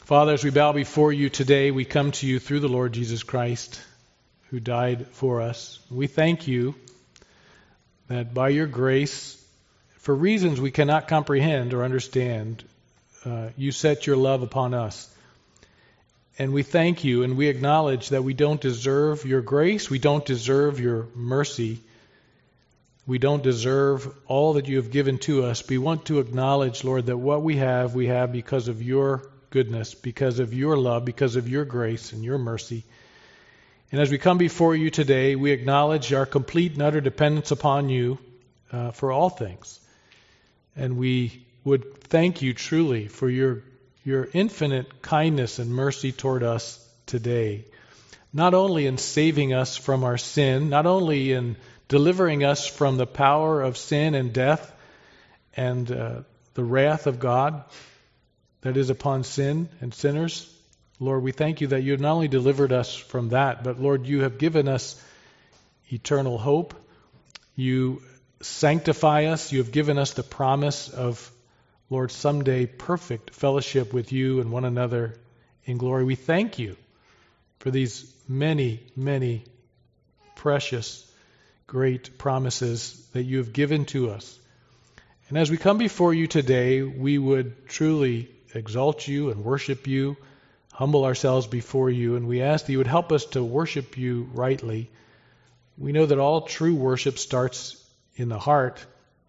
Father, as we bow before you today, we come to you through the Lord Jesus Christ, who died for us. We thank you that by your grace, for reasons we cannot comprehend or understand, you set your love upon us. And we thank you and we acknowledge that we don't deserve your grace, we don't deserve your mercy, we don't deserve all that you have given to us. We want to acknowledge, Lord, that what we have because of your goodness, because of your love, because of your grace and your mercy. And as we come before you today, we acknowledge our complete and utter dependence upon you for all things. And we would thank you truly for your infinite kindness and mercy toward us today. Not only in saving us from our sin, not only in delivering us from the power of sin and death and the wrath of God that is upon sin and sinners. Lord, we thank you that you have not only delivered us from that, but Lord, you have given us eternal hope. You sanctify us. You have given us the promise of, Lord, someday perfect fellowship with you and one another in glory. We thank you for these many, many precious, great promises that you have given to us. And as we come before you today, we would truly exalt you and worship you, humble ourselves before you, and we ask that you would help us to worship you rightly. We know that all true worship starts in the heart.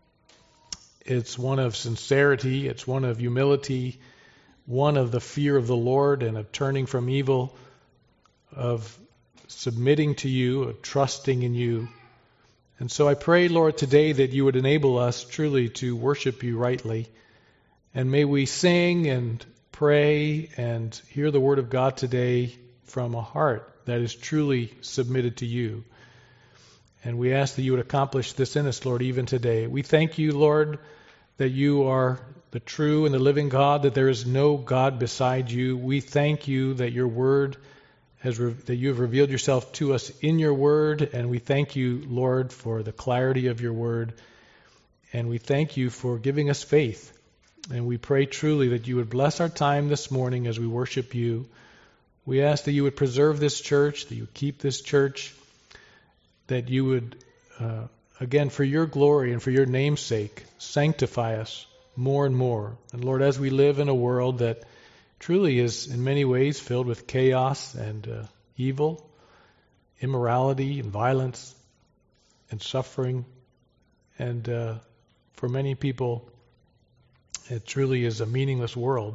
It's one of sincerity, it's one of humility, one of the fear of the Lord and of turning from evil, of submitting to you, of trusting in you. And so I pray, Lord, today that you would enable us truly to worship you rightly. And may we sing and pray and hear the word of God today from a heart that is truly submitted to you. And we ask that you would accomplish this in us, Lord, even today. We thank you, Lord, that you are the true and the living God, that there is no God beside you. We thank you that your word that you have revealed yourself to us in your word, and we thank you, Lord, for the clarity of your word. And we thank you for giving us faith. And we pray truly that you would bless our time this morning as we worship you. We ask that you would preserve this church, that you would keep this church, that you would, again, for your glory and for your name's sake, sanctify us more and more. And Lord, as we live in a world that truly is in many ways filled with chaos and evil, immorality and violence and suffering, and for many people, it truly is a meaningless world.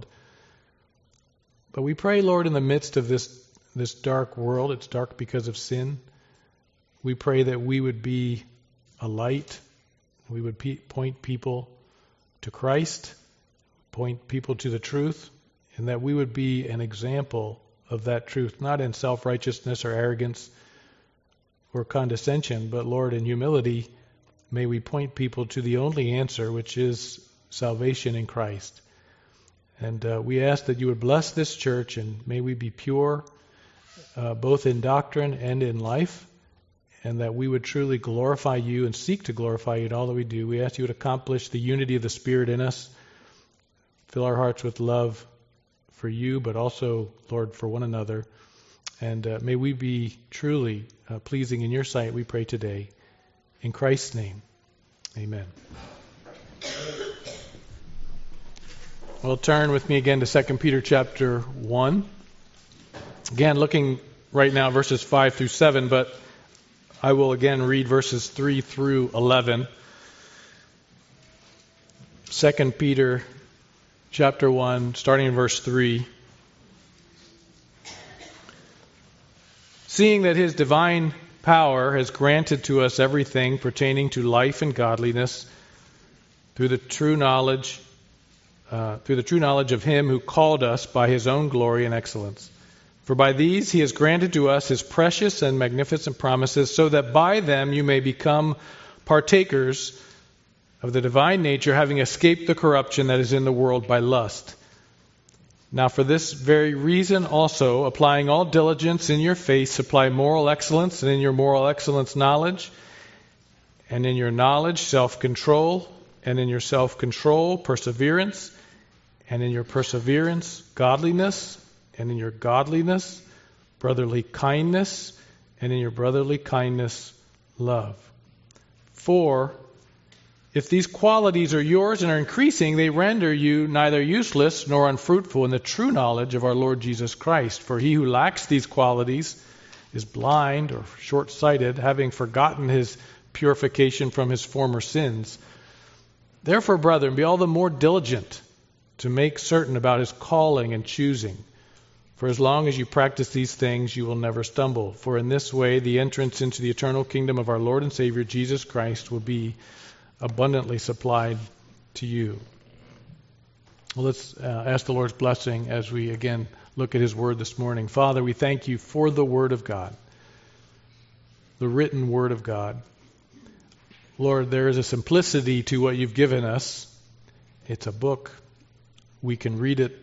But we pray, Lord, in the midst of this dark world, it's dark because of sin, we pray that we would be a light. We would point people to Christ, point people to the truth, and that we would be an example of that truth, not in self-righteousness or arrogance or condescension, but, Lord, in humility, may we point people to the only answer, which is salvation in Christ. And we ask that you would bless this church, and may we be pure, both in doctrine and in life, and that we would truly glorify you and seek to glorify you in all that we do. We ask you to accomplish the unity of the Spirit in us, fill our hearts with love for you, but also, Lord, for one another. And may we be truly pleasing in your sight, we pray today. In Christ's name, amen. Well, turn with me again to 2 Peter chapter 1. Again, looking right now verses 5 through 7, but I will again read verses 3 through 11. 2 Peter chapter 1, starting in verse 3. Seeing that his divine power has granted to us everything pertaining to life and godliness through the true knowledge of him who called us by his own glory and excellence. For by these he has granted to us his precious and magnificent promises, so that by them you may become partakers of the divine nature, having escaped the corruption that is in the world by lust. Now for this very reason also, applying all diligence in your faith, supply moral excellence, and in your moral excellence knowledge, and in your knowledge self-control, and in your self-control perseverance, and in your perseverance, godliness, and in your godliness, brotherly kindness, and in your brotherly kindness, love. For if these qualities are yours and are increasing, they render you neither useless nor unfruitful in the true knowledge of our Lord Jesus Christ. For he who lacks these qualities is blind or short-sighted, having forgotten his purification from his former sins. Therefore, brethren, be all the more diligent to make certain about his calling and choosing. For as long as you practice these things, you will never stumble. For in this way, the entrance into the eternal kingdom of our Lord and Savior Jesus Christ will be abundantly supplied to you. Well, let's ask the Lord's blessing as we again look at his word this morning. Father, we thank you for the word of God, the written word of God. Lord, there is a simplicity to what you've given us. It's a book. We can read it.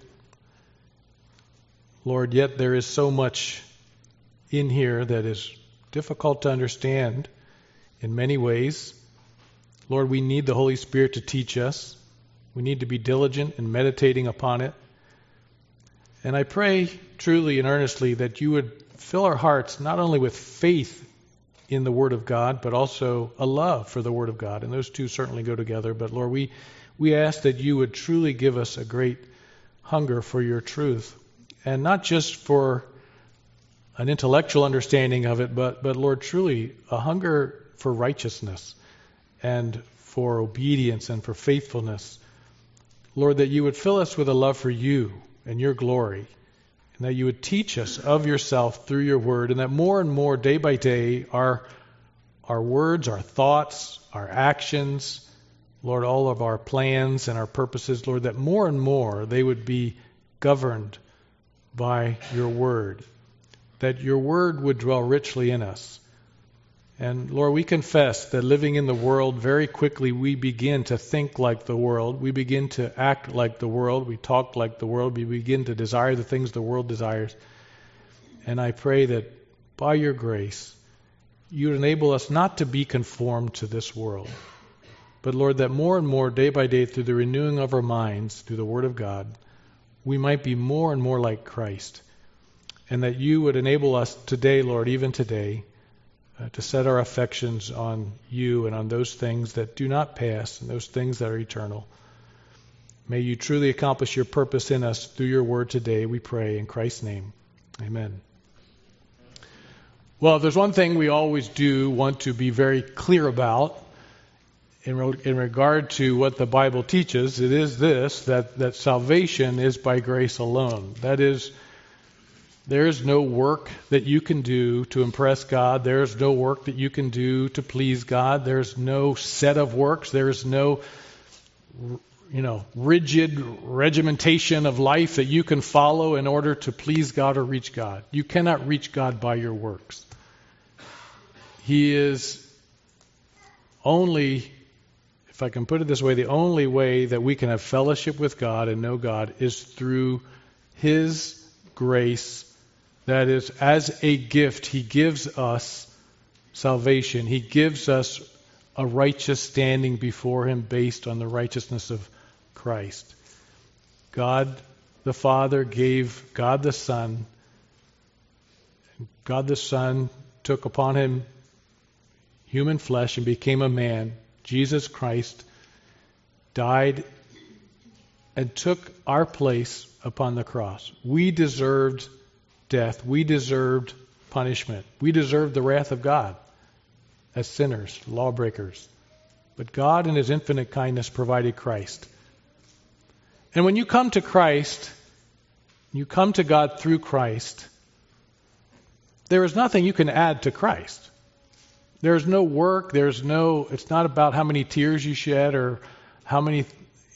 Lord, yet there is so much in here that is difficult to understand in many ways. Lord, we need the Holy Spirit to teach us. We need to be diligent in meditating upon it. And I pray truly and earnestly that you would fill our hearts not only with faith in the Word of God, but also a love for the Word of God. And those two certainly go together. But Lord, we ask that you would truly give us a great hunger for your truth. And not just for an intellectual understanding of it, but Lord, truly a hunger for righteousness and for obedience and for faithfulness. Lord, that you would fill us with a love for you and your glory, and that you would teach us of yourself through your word, and that more and more, day by day, our words, our thoughts, our actions, Lord, all of our plans and our purposes, Lord, that more and more they would be governed by your word, that your word would dwell richly in us. And Lord, we confess that living in the world, very quickly we begin to think like the world. We begin to act like the world. We talk like the world. We begin to desire the things the world desires. And I pray that by your grace, you would enable us not to be conformed to this world, but Lord, that more and more, day by day, through the renewing of our minds, through the Word of God, we might be more and more like Christ. And that you would enable us today, Lord, even today, to set our affections on you and on those things that do not pass and those things that are eternal. May you truly accomplish your purpose in us through your word today, we pray in Christ's name. Amen. Well, there's one thing we always do want to be very clear about in regard to what the Bible teaches. It is this, that salvation is by grace alone. That is, there is no work that you can do to impress God. There is no work that you can do to please God. There's no set of works. There is no, rigid regimentation of life that you can follow in order to please God or reach God. You cannot reach God by your works. He is only, if I can put it this way, the only way that we can have fellowship with God and know God is through His grace. That is, as a gift, He gives us salvation. He gives us a righteous standing before Him based on the righteousness of Christ. God the Father gave God the Son. God the Son took upon Him human flesh and became a man. Jesus Christ died and took our place upon the cross. We deserved death. We deserved punishment. We deserved the wrath of God as sinners, lawbreakers. But God in His infinite kindness provided Christ. And when you come to Christ, you come to God through Christ, there is nothing you can add to Christ. There's no work, it's not about how many tears you shed or how many,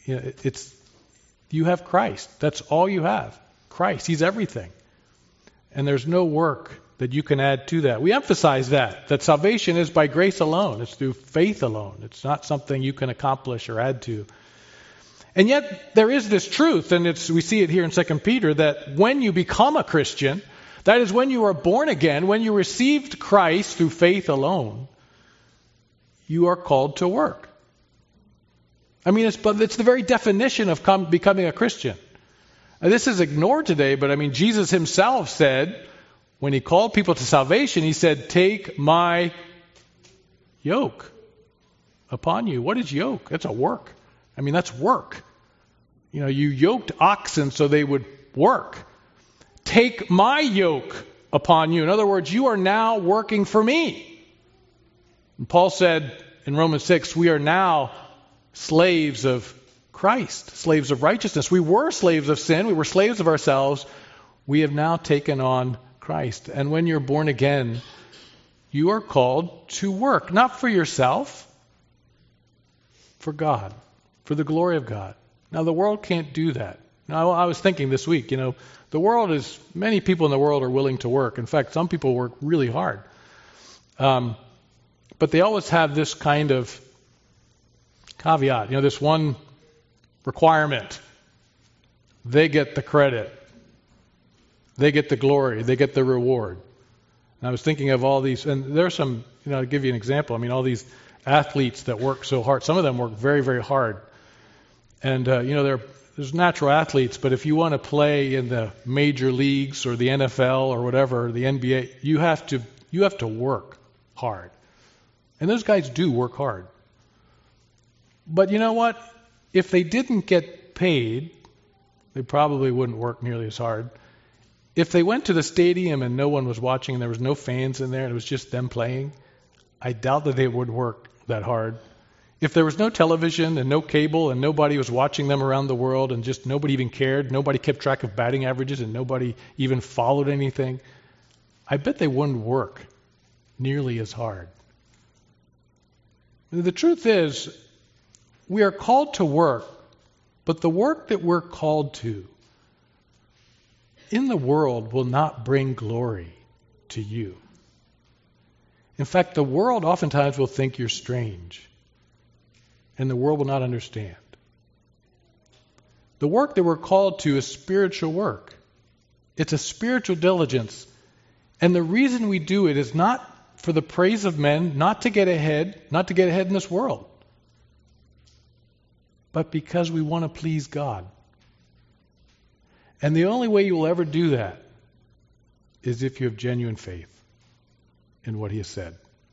you have Christ. That's all you have. Christ. He's everything. And there's no work that you can add to that. We emphasize that salvation is by grace alone. It's through faith alone. It's not something you can accomplish or add to. And yet there is this truth, and we see it here in 2 Peter, that when you become a Christian, that is when you are born again, when you received Christ through faith alone, you are called to work. I mean, it's the very definition of becoming a Christian. And this is ignored today, but I mean, Jesus himself said, when he called people to salvation, he said, take my yoke upon you. What is yoke? That's a work. I mean, that's work. You know, you yoked oxen so they would work. Take my yoke upon you. In other words, you are now working for me. And Paul said in Romans 6, we are now slaves of Christ, slaves of righteousness. We were slaves of sin. We were slaves of ourselves. We have now taken on Christ. And when you're born again, you are called to work, not for yourself, for God, for the glory of God. Now, the world can't do that. Now, I was thinking this week, many people in the world are willing to work. In fact, some people work really hard. But they always have this kind of caveat, this one requirement. They get the credit. They get the glory. They get the reward. And I was thinking of all these, and there's some, I'll give you an example. I mean, all these athletes that work so hard. Some of them work very, very hard. And, there's natural athletes, but if you want to play in the major leagues or the NFL or whatever, the NBA, you have to work hard. And those guys do work hard. But you know what? If they didn't get paid, they probably wouldn't work nearly as hard. If they went to the stadium and no one was watching and there was no fans in there and it was just them playing, I doubt that they would work that hard. If there was no television and no cable and nobody was watching them around the world and just nobody even cared, nobody kept track of batting averages and nobody even followed anything, I bet they wouldn't work nearly as hard. The truth is, we are called to work, but the work that we're called to in the world will not bring glory to you. In fact, the world oftentimes will think you're strange. And the world will not understand. The work that we're called to is spiritual work. It's a spiritual diligence. And the reason we do it is not for the praise of men, not to get ahead in this world, but because we want to please God. And the only way you will ever do that is if you have genuine faith in what He has said.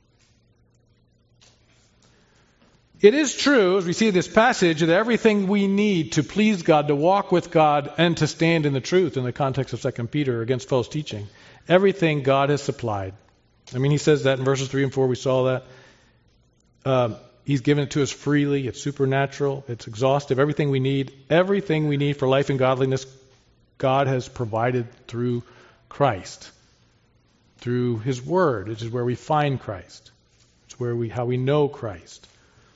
It is true, as we see this passage, that everything we need to please God, to walk with God, and to stand in the truth in the context of 2 Peter against false teaching, everything God has supplied. I mean, he says that in verses 3 and 4, we saw that. He's given it to us freely. It's supernatural. It's exhaustive. Everything we need for life and godliness, God has provided through Christ, through His Word, which is where we find Christ. It's how we know Christ.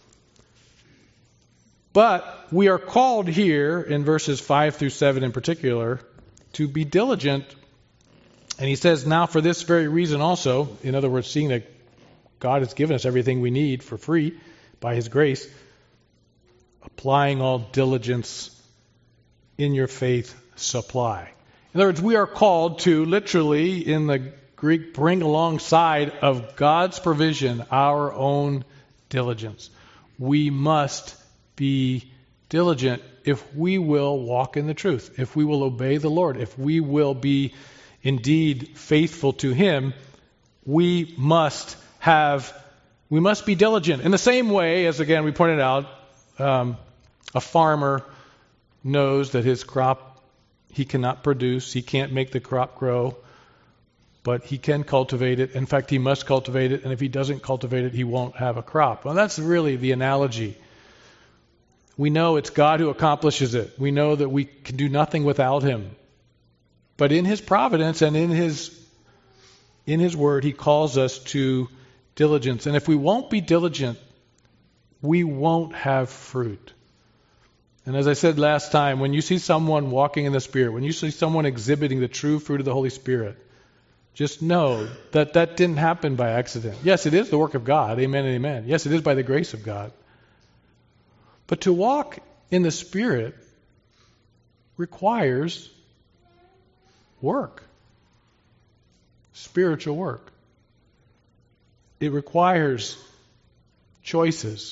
But we are called here in verses 5 through 7 in particular to be diligent. And he says, now for this very reason also, in other words, seeing that God has given us everything we need for free by His grace, applying all diligence in your faith supply. In other words, we are called to literally, in the Greek, bring alongside of God's provision our own diligence. We must be diligent if we will walk in the truth, if we will obey the Lord, if we will be indeed faithful to Him. We must be diligent. In the same way as, again, we pointed out, a farmer knows that his crop he cannot produce, he can't make the crop grow, but he can cultivate it. In fact, he must cultivate it, and if he doesn't cultivate it, he won't have a crop. Well, that's really the analogy. We know it's God who accomplishes it. We know that we can do nothing without Him. But in His providence and in His Word, He calls us to diligence. And if we won't be diligent, we won't have fruit. And as I said last time, when you see someone walking in the Spirit, when you see someone exhibiting the true fruit of the Holy Spirit, just know that that didn't happen by accident. Yes, it is the work of God. Amen and amen. Yes, it is by the grace of God. But to walk in the Spirit requires work, spiritual work. It requires choices.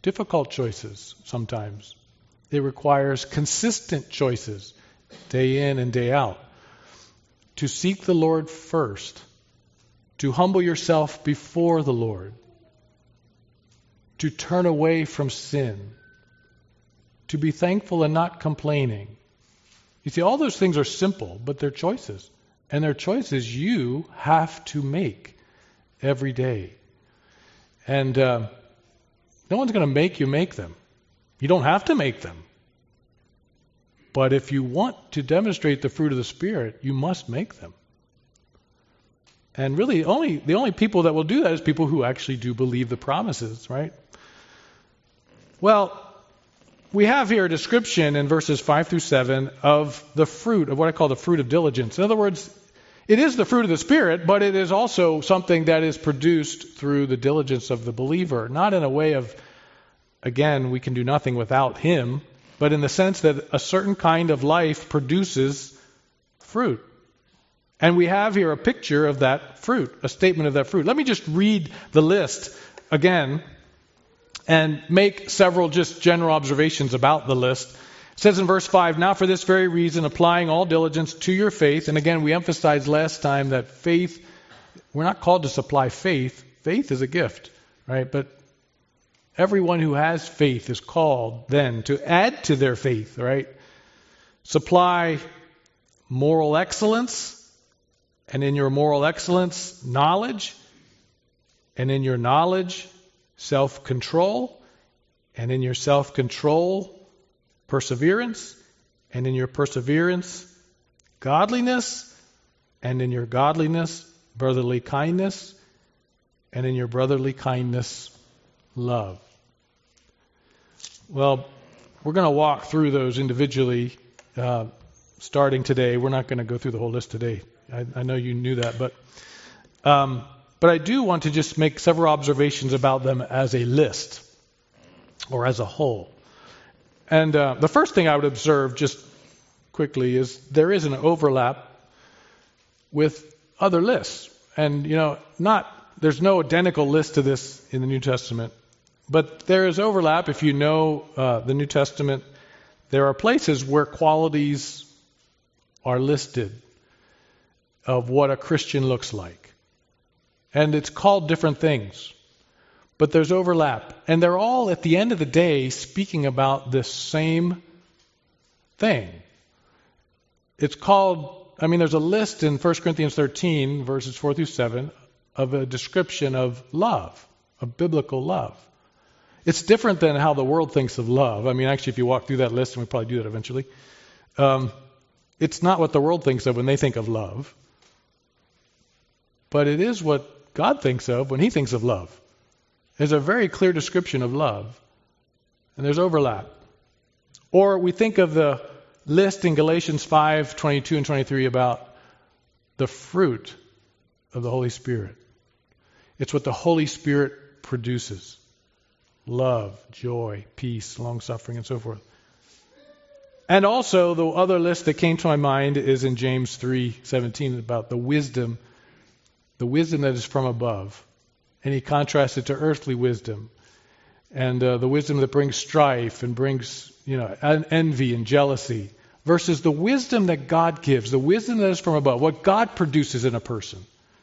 difficult choices sometimes. It requires consistent choices, day in and day out. To seek the Lord first, to humble yourself before the Lord, to turn away from sin, to be thankful and not complaining. You see, all those things are simple, but they're choices. And they're choices you have to make every day. And no one's going to make you make them. You don't have to make them. But if you want to demonstrate the fruit of the Spirit, you must make them. And really, the only people that will do that is people who actually do believe the promises, right? Well, we have here a description in verses 5 through 7 of the fruit, of what I call the fruit of diligence. In other words, it is the fruit of the Spirit, but it is also something that is produced through the diligence of the believer. Not in a way of, again, we can do nothing without Him, but in the sense that a certain kind of life produces fruit. And we have here a picture of that fruit, a statement of that fruit. Let me just read the list again and make several just general observations about the list. It says in verse 5, now for this very reason, applying all diligence to your faith. And again, we emphasized last time that faith, we're not called to supply faith. Faith is a gift, right? But everyone who has faith is called then to add to their faith, right? Supply moral excellence, and in your moral excellence, knowledge, and in your knowledge, self-control, and in your self-control, perseverance, and in your perseverance, godliness, and in your godliness, brotherly kindness, and in your brotherly kindness, love. Well, we're going to walk through those individually starting today. We're not going to go through the whole list today. I know you knew that, but I do want to just make several observations about them as a list or as a whole. And the first thing I would observe just quickly is there is an overlap with other lists. And, there's no identical list to this in the New Testament. But there is overlap. If you know the New Testament, there are places where qualities are listed of what a Christian looks like. And it's called different things. But there's overlap. And they're all, at the end of the day, speaking about this same thing. It's called, there's a list in 1 Corinthians 13, verses 4 through 7, of a description of love, of biblical love. It's different than how the world thinks of love. Actually, if you walk through that list, and we'll probably do that eventually, it's not what the world thinks of when they think of love. But it is what God thinks of when He thinks of love. There's a very clear description of love. And there's overlap. Or we think of the list in Galatians 5, 22 and 23 about the fruit of the Holy Spirit. It's what the Holy Spirit produces. Love, joy, peace, long-suffering, and so forth. And also, the other list that came to my mind is in James 3:17 about the wisdom that is from above. And he contrasts it to earthly wisdom. And the wisdom that brings strife and brings, envy and jealousy. Versus the wisdom that God gives, the wisdom that is from above, what God produces in a person.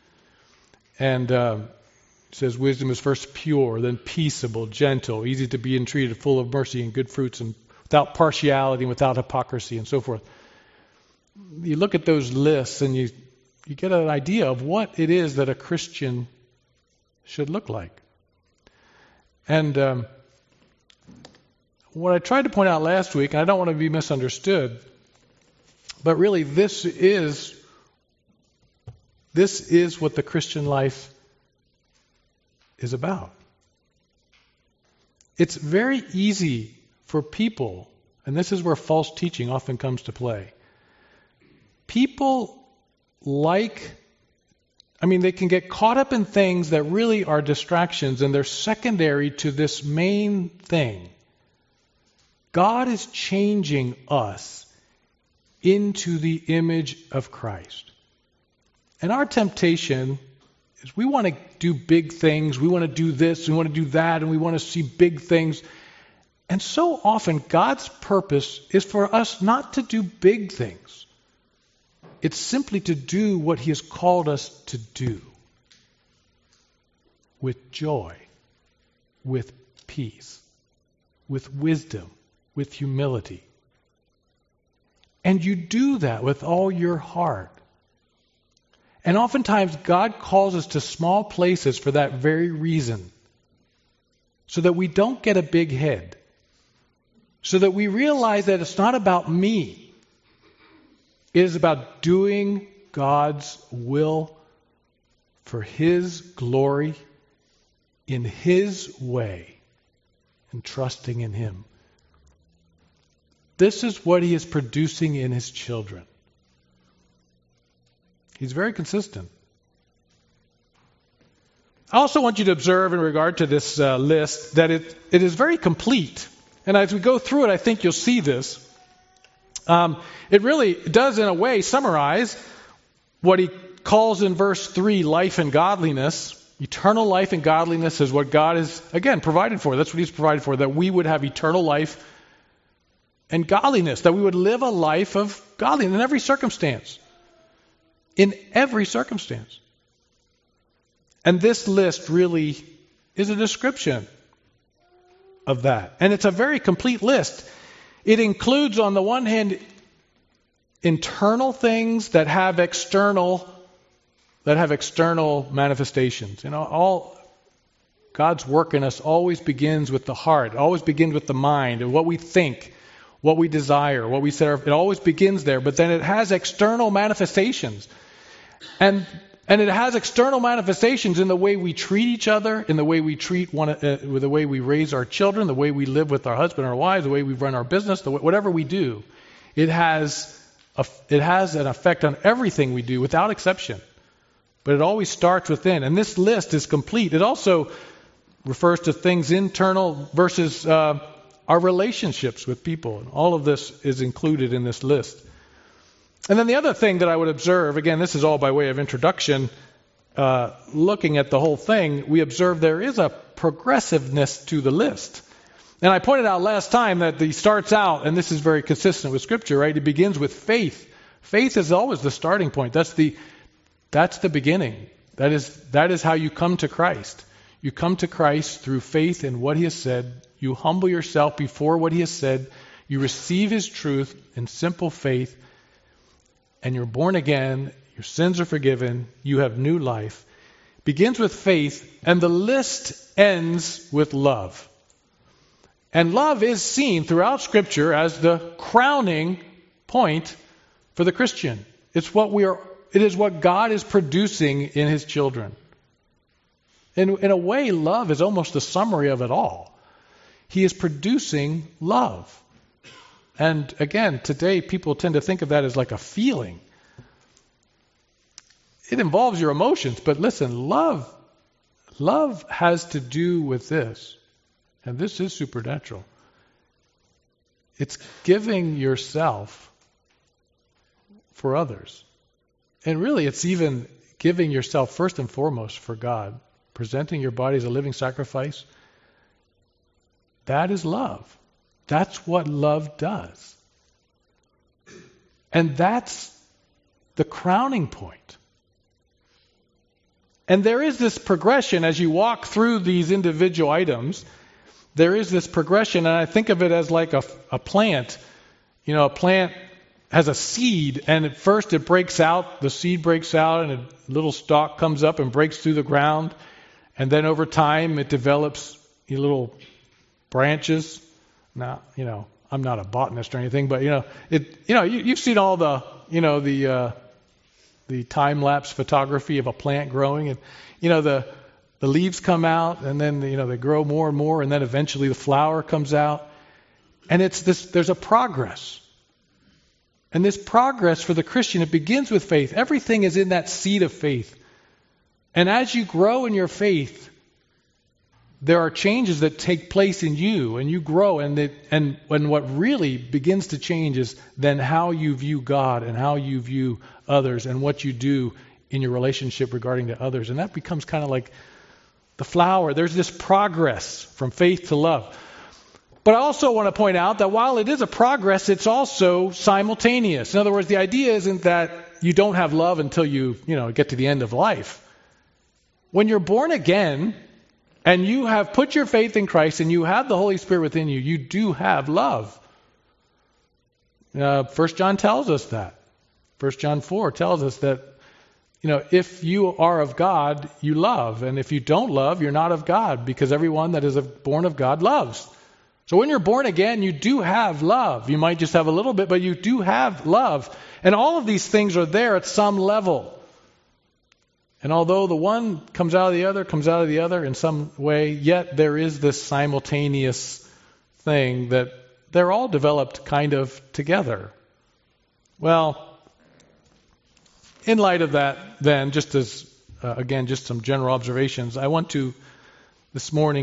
And it says wisdom is first pure, then peaceable, gentle, easy to be entreated, full of mercy and good fruits, and without partiality and without hypocrisy and so forth. You look at those lists and you get an idea of what it is that a Christian should look like. And what I tried to point out last week, and I don't want to be misunderstood, but really this is what the Christian life is about. It's very easy for people, and this is where false teaching often comes to play. People they can get caught up in things that really are distractions, and they're secondary to this main thing. God is changing us into the image of Christ. And our temptation is we want to do big things, we want to do this, we want to do that, and we want to see big things. And so often God's purpose is for us not to do big things. It's simply to do what he has called us to do. With joy, with peace, with wisdom, with humility. And you do that with all your heart. And oftentimes God calls us to small places for that very reason. So that we don't get a big head. So that we realize that it's not about me. It is about doing God's will for his glory in his way and trusting in him. This is what he is producing in his children. He's very consistent. I also want you to observe in regard to this list that it is very complete. And as we go through it, I think you'll see this. It really does, in a way, summarize what he calls in verse 3 life and godliness. Eternal life and godliness is what God is, again, provided for. That's what he's provided for, that we would have eternal life and godliness, that we would live a life of godliness in every circumstance. In every circumstance. And this list really is a description of that. And it's a very complete list. It includes, on the one hand, internal things that have external manifestations. You know, all God's work in us always begins with the heart, always begins with the mind, and what we think, what we desire, what we set. It always begins there, but then it has external manifestations. And it has external manifestations in the way we treat each other, in the way we treat the way we raise our children, the way we live with our husband or wives, the way we run our business, whatever we do. It has an effect on everything we do without exception. But it always starts within. And this list is complete. It also refers to things internal versus our relationships with people. And all of this is included in this list. And then the other thing that I would observe, again, this is all by way of introduction, looking at the whole thing, we observe there is a progressiveness to the list. And I pointed out last time that he starts out, and this is very consistent with Scripture, right? It begins with faith. Faith is always the starting point. That's the beginning. That is how you come to Christ. You come to Christ through faith in what he has said. You humble yourself before what he has said. You receive his truth in simple faith. And you're born again, your sins are forgiven, you have new life. Begins with faith, and the list ends with love. And love is seen throughout Scripture as the crowning point for the Christian. It is what God is producing in his children. In a way, love is almost a summary of it all. He is producing love. And again, today people tend to think of that as like a feeling. It involves your emotions, but listen, love has to do with this. And this is supernatural. It's giving yourself for others. And really, it's even giving yourself first and foremost for God. Presenting your body as a living sacrifice. That is love. That's what love does. And that's the crowning point. And there is this progression as you walk through these individual items. There is this progression, and I think of it as like a plant. You know, a plant has a seed, and at first it breaks out, the seed breaks out, and a little stalk comes up and breaks through the ground. And then over time it develops little branches. Now, I'm not a botanist or anything, but you've seen all the time-lapse photography of a plant growing, and the leaves come out, and then they grow more and more, and then eventually the flower comes out, and there's a progress. And this progress for the Christian, it begins with faith. Everything is in that seed of faith. And as you grow in your faith, there are changes that take place in you, and you grow, and what really begins to change is then how you view God and how you view others and what you do in your relationship regarding to others. And that becomes kind of like the flower. There's this progress from faith to love. But I also want to point out that while it is a progress, it's also simultaneous. In other words, the idea isn't that you don't have love until you get to the end of life. When you're born again and you have put your faith in Christ and you have the Holy Spirit within you, you do have love. 1 John tells us that. 1 John 4 tells us that, if you are of God, you love. And if you don't love, you're not of God, because everyone that is born of God loves. So when you're born again, you do have love. You might just have a little bit, but you do have love. And all of these things are there at some level. And although the one comes out of the other in some way, yet there is this simultaneous thing that they're all developed kind of together. Well, in light of that, then, just as, again, just some general observations, I want to this morning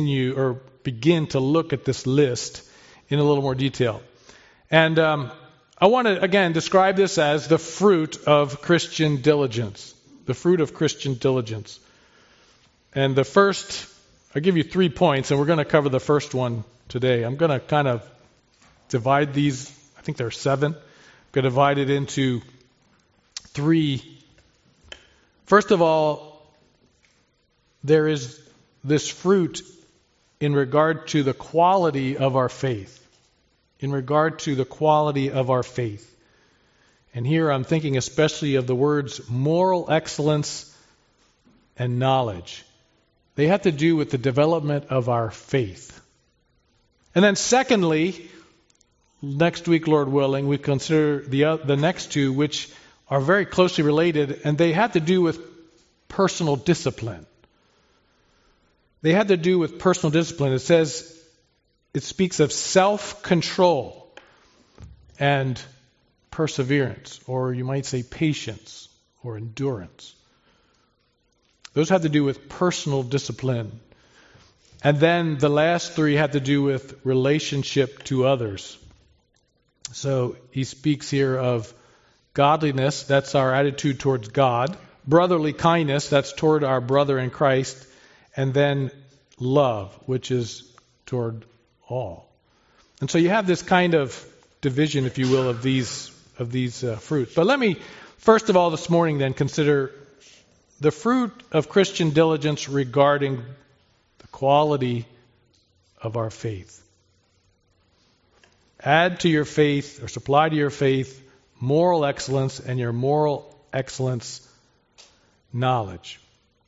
begin to look at this list in a little more detail. And I want to, again, describe this as the fruit of Christian diligence. The fruit of Christian diligence. And the first, I'll give you 3 points, and we're going to cover the first one today. I'm going to kind of divide these, I think there are 7. I'm going to divide it into 3. First of all, there is this fruit in regard to the quality of our faith. In regard to the quality of our faith. And here I'm thinking especially of the words moral excellence and knowledge. They have to do with the development of our faith. And then secondly, next week, Lord willing, we consider the next 2, which are very closely related, and they have to do with personal discipline. They have to do with personal discipline. It speaks of self-control and perseverance, or you might say patience or endurance. Those have to do with personal discipline. And then the last 3 have to do with relationship to others. So he speaks here of godliness, that's our attitude towards God. Brotherly kindness, that's toward our brother in Christ. And then love, which is toward all. And so you have this kind of division, if you will, of these fruits. But let me, first of all, this morning then consider the fruit of Christian diligence regarding the quality of our faith. Add to your faith, or supply to your faith, moral excellence, and your moral excellence, knowledge.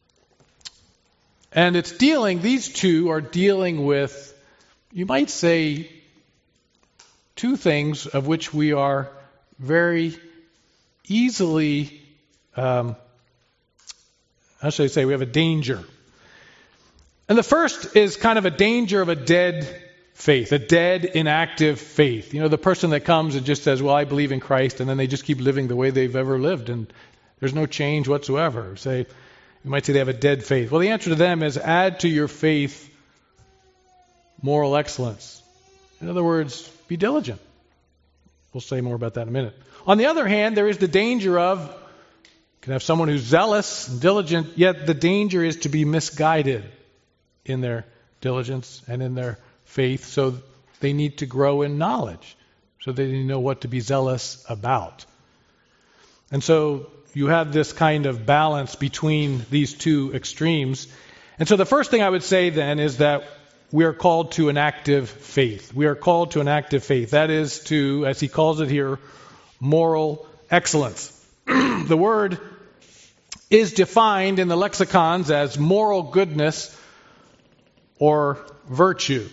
And these 2 are dealing with, you might say, 2 things of which we are very easily, how should I say, we have a danger. And the first is kind of a danger of a dead faith, a dead, inactive faith. The person that comes and just says, well, I believe in Christ, and then they just keep living the way they've ever lived, and there's no change whatsoever. You might say they have a dead faith. Well, the answer to them is add to your faith moral excellence. In other words, be diligent. We'll say more about that in a minute. On the other hand, there is the danger of, you can have someone who's zealous and diligent, yet the danger is to be misguided in their diligence and in their faith, so they need to grow in knowledge, so they know what to be zealous about. And so you have this kind of balance between these 2 extremes. And so the first thing I would say then is that we are called to an active faith. We are called to an active faith. That is to, as he calls it here, moral excellence. The word is defined in the lexicons as moral goodness or virtue.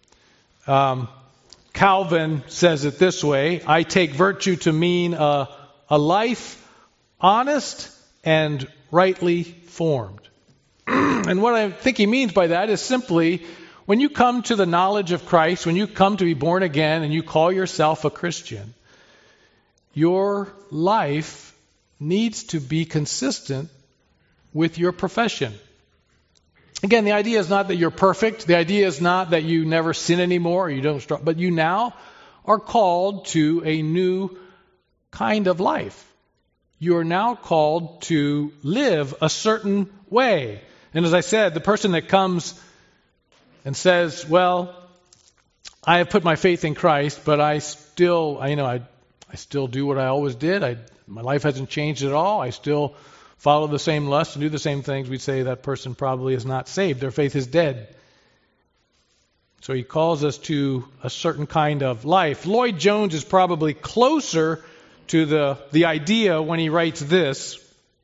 Calvin says it this way: I take virtue to mean a life honest and rightly formed. And what I think he means by that is simply, when you come to the knowledge of Christ, when you come to be born again and you call yourself a Christian, your life needs to be consistent with your profession. Again, the idea is not that you're perfect. The idea is not that you never sin anymore or you don't struggle, but you now are called to a new kind of life. You are now called to live a certain way. And as I said, the person that comes and says, well, I have put my faith in Christ, but I still do what I always did. My life hasn't changed at all. I still follow the same lusts and do the same things. We'd say that person probably is not saved. Their faith is dead. So he calls us to a certain kind of life. Lloyd Jones is probably closer to the idea when he writes this.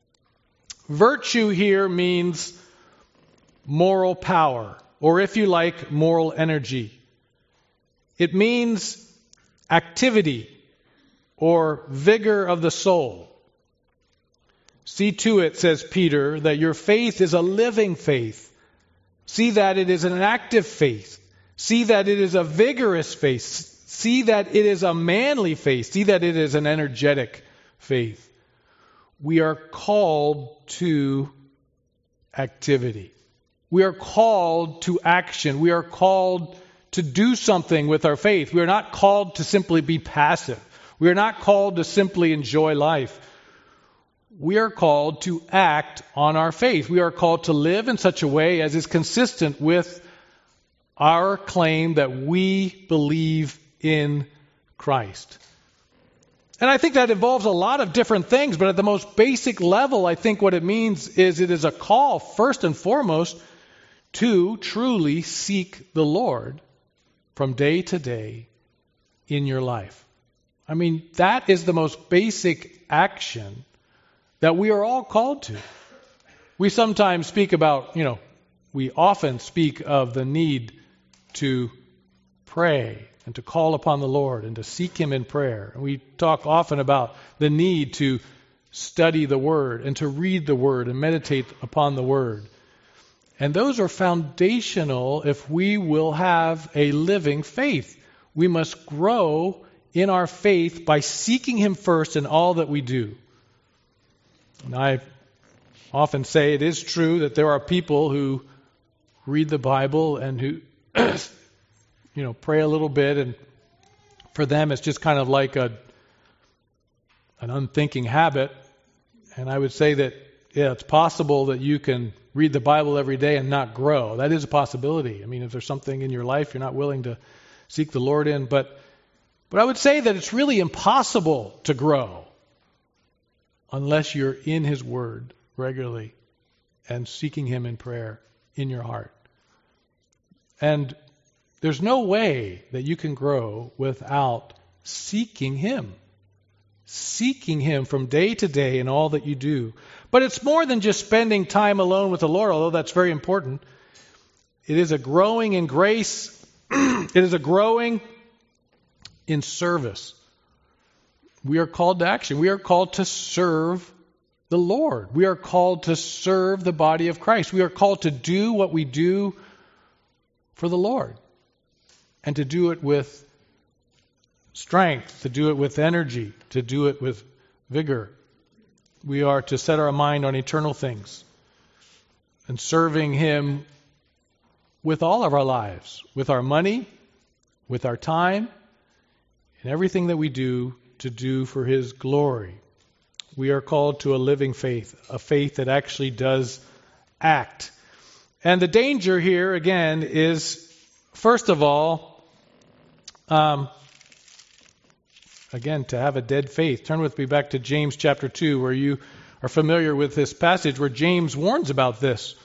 Virtue here means moral power, or if you like, moral energy. It means activity or vigor of the soul. See to it, says Peter, that your faith is a living faith. See that it is an active faith. See that it is a vigorous faith. See that it is a manly faith. See that it is an energetic faith. We are called to activity. We are called to action. We are called to do something with our faith. We are not called to simply be passive. We are not called to simply enjoy life. We are called to act on our faith. We are called to live in such a way as is consistent with our claim that we believe in Christ. And I think that involves a lot of different things, but at the most basic level, I think what it means is it is a call, first and foremost, to truly seek the Lord from day to day in your life. I mean, that is the most basic action that we are all called to. We sometimes speak about, we often speak of the need to pray and to call upon the Lord and to seek Him in prayer. And we talk often about the need to study the Word and to read the Word and meditate upon the Word. And those are foundational if we will have a living faith. We must grow in our faith by seeking Him first in all that we do. And I often say it is true that there are people who read the Bible and who, pray a little bit, and for them it's just kind of like an unthinking habit. And I would say that, it's possible that you can read the Bible every day and not grow. That is a possibility. I mean, if there's something in your life you're not willing to seek the Lord in. But I would say that it's really impossible to grow unless you're in His Word regularly and seeking Him in prayer in your heart. And there's no way that you can grow without seeking Him. Seeking Him from day to day in all that you do. But it's more than just spending time alone with the Lord, although that's very important. It is a growing in grace. It is a growing in service. We are called to action. We are called to serve the Lord. We are called to serve the body of Christ. We are called to do what we do for the Lord. And to do it with strength, to do it with energy, to do it with vigor. We are to set our mind on eternal things and serving Him with all of our lives, with our money, with our time, and everything that we do to do for His glory. We are called to a living faith, a faith that actually does act. And the danger here, again, is, first of all, again, to have a dead faith. Turn with me back to James chapter 2, where you are familiar with this passage where James warns about this.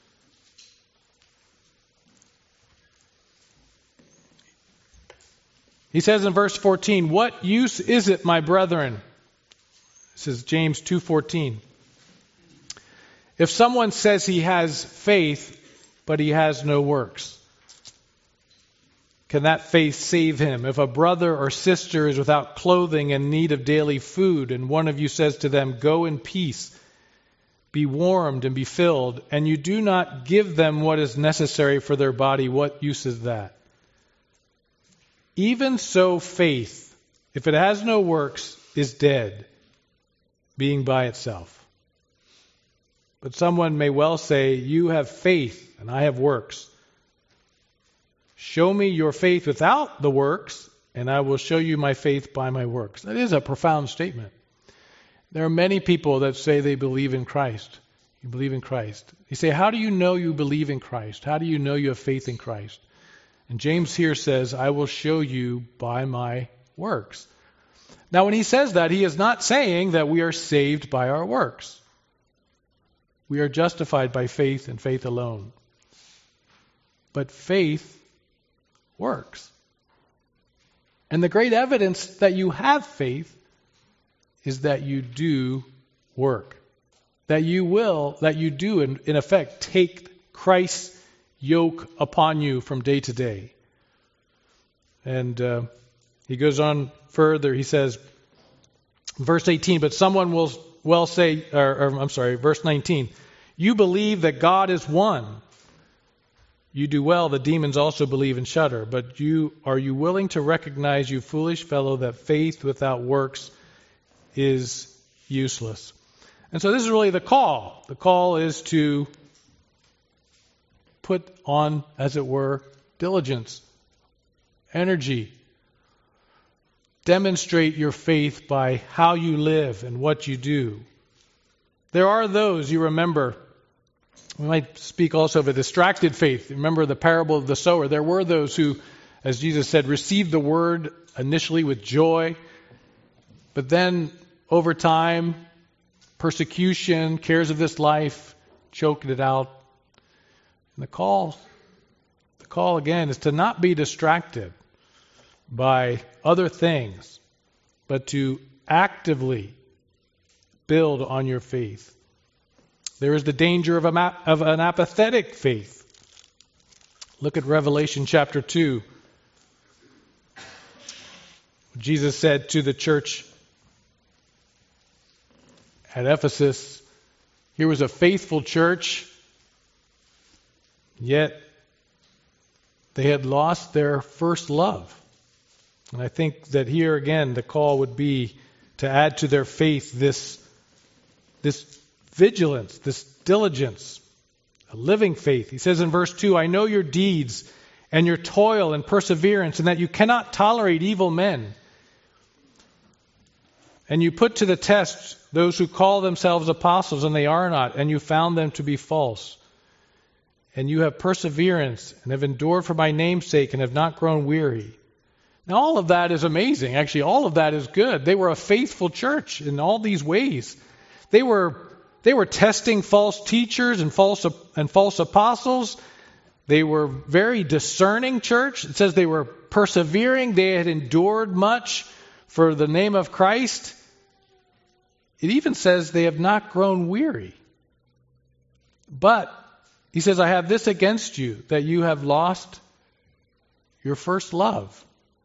He says in verse 14, "What use is it, my brethren?" This is James 2:14. "If someone says he has faith, but he has no works, can that faith save him? If a brother or sister is without clothing and in need of daily food, and one of you says to them, 'Go in peace, be warmed and be filled,' and you do not give them what is necessary for their body, what use is that? Even so faith, if it has no works, is dead, being by itself. But someone may well say, 'You have faith, and I have works. Show me your faith without the works, and I will show you my faith by my works.'" That is a profound statement. There are many people that say they believe in Christ. You believe in Christ. You say, how do you know you believe in Christ? How do you know you have faith in Christ? And James here says, I will show you by my works. Now, when he says that, he is not saying that we are saved by our works. We are justified by faith and faith alone. But faith works. And the great evidence that you have faith is that you do work. That you do, in effect, take Christ's yoke upon you from day to day. And he goes on further. He says, verse 18, but someone will well say, verse 19, you believe that God is one. You do well, the demons also believe and shudder. But are you willing to recognize, you foolish fellow, that faith without works is useless? And so this is really the call. The call is to put on, as it were, diligence, energy. Demonstrate your faith by how you live and what you do. There are those, you remember, we might speak also of a distracted faith. Remember the parable of the sower. There were those who, as Jesus said, received the word initially with joy, but then over time, persecution, cares of this life, choked it out. And the call again is to not be distracted by other things, but to actively build on your faith. There is the danger of an apathetic faith. Look at Revelation chapter 2. Jesus said to the church at Ephesus, here was a faithful church, yet they had lost their first love. And I think that here again the call would be to add to their faith this vigilance, this diligence, a living faith. He says in verse 2, I know your deeds and your toil and perseverance, and that you cannot tolerate evil men. And you put to the test those who call themselves apostles, and they are not, and you found them to be false. And you have perseverance and have endured for my name's sake and have not grown weary. Now all of that is amazing. Actually, all of that is good. They were a faithful church in all these ways. They were testing false teachers and false apostles. They were very discerning church. It says they were persevering. They had endured much for the name of Christ. It even says they have not grown weary. But he says, I have this against you, that you have lost your first love.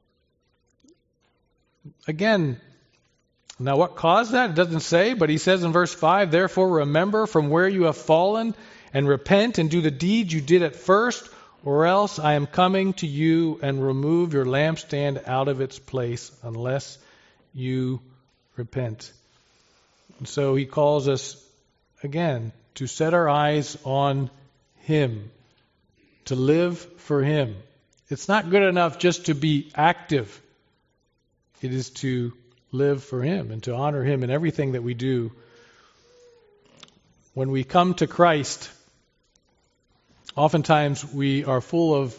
Again, now what caused that? It doesn't say, but he says in verse 5, therefore remember from where you have fallen and repent and do the deeds you did at first, or else I am coming to you and remove your lampstand out of its place unless you repent. And so he calls us again to set our eyes on Him, to live for Him. It's not good enough just to be active. It is to live for Him and to honor Him in everything that we do. When we come to Christ, oftentimes we are full of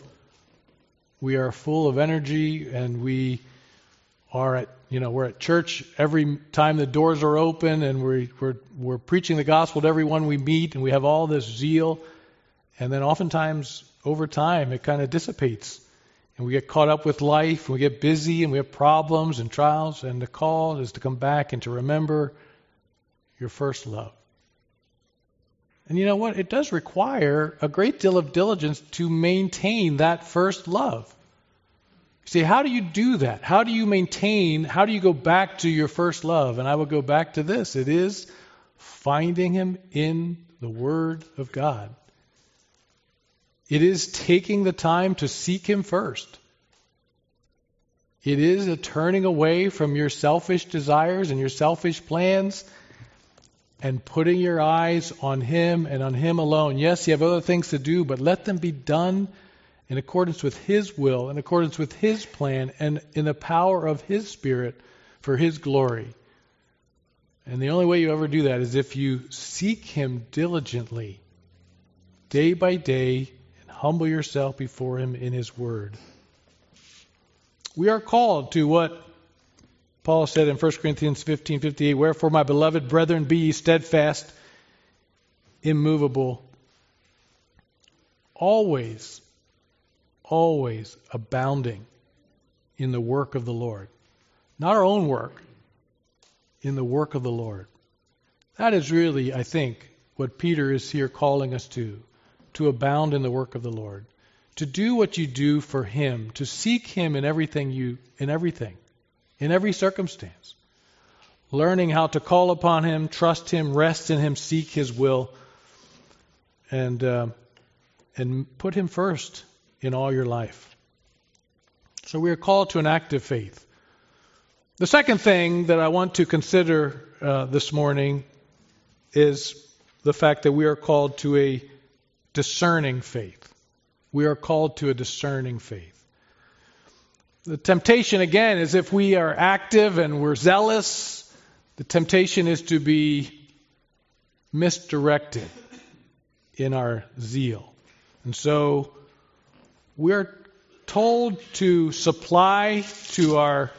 energy, and we're at church every time the doors are open, and we're preaching the gospel to everyone we meet, and we have all this zeal. And then oftentimes over time it kind of dissipates. And we get caught up with life, and we get busy, and we have problems and trials, and the call is to come back and to remember your first love. And you know what? It does require a great deal of diligence to maintain that first love. See, how do you do that? How do you go back to your first love? And I will go back to this. It is finding Him in the Word of God. It is taking the time to seek Him first. It is a turning away from your selfish desires and your selfish plans and putting your eyes on Him and on Him alone. Yes, you have other things to do, but let them be done in accordance with His will, in accordance with His plan, and in the power of His Spirit for His glory. And the only way you ever do that is if you seek Him diligently, day by day, and humble yourself before him in his word. We are called to what Paul said in 1 Corinthians 15:58, wherefore, my beloved brethren, be ye steadfast, immovable, always abounding in the work of the Lord. Not our own work, in the work of the Lord. That is really, I think, what Peter is here calling us to abound in the work of the Lord. To do what you do for him, to seek him in every circumstance. Learning how to call upon him, trust him, rest in him, seek his will, and put him first in all your life. So we are called to an active faith. The second thing that I want to consider this morning is the fact that we are called to a discerning faith. We are called to a discerning faith. The temptation, again, is if we are active and we're zealous, the temptation is to be misdirected in our zeal. And so we're told to supply to our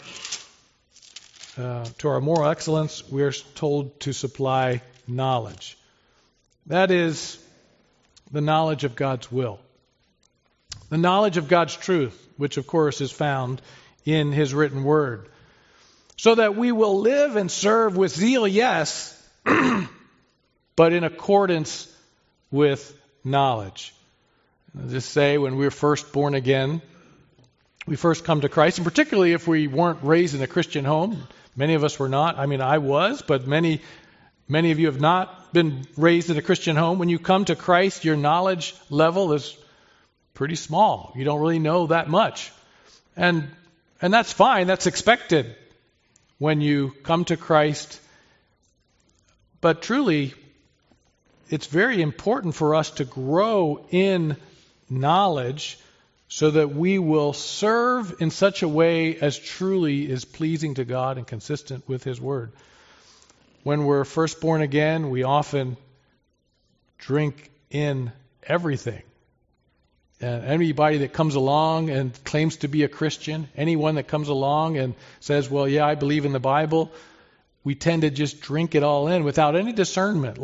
moral excellence, we are told to supply knowledge. That is the knowledge of God's will. The knowledge of God's truth, which of course is found in his written word. So that we will live and serve with zeal, yes, but in accordance with knowledge. I'll just say when we were first born again, we first come to Christ, and particularly if we weren't raised in a Christian home. Many of us were not. I mean, I was, but many of you have not been raised in a Christian home. When you come to Christ, your knowledge level is pretty small. You don't really know that much. And that's fine. That's expected when you come to Christ. But truly, it's very important for us to grow in knowledge so that we will serve in such a way as truly is pleasing to God and consistent with his word. When we're first born again, we often drink in everything. And anybody that comes along and claims to be a Christian, anyone that comes along and says, well, yeah, I believe in the Bible, we tend to just drink it all in without any discernment,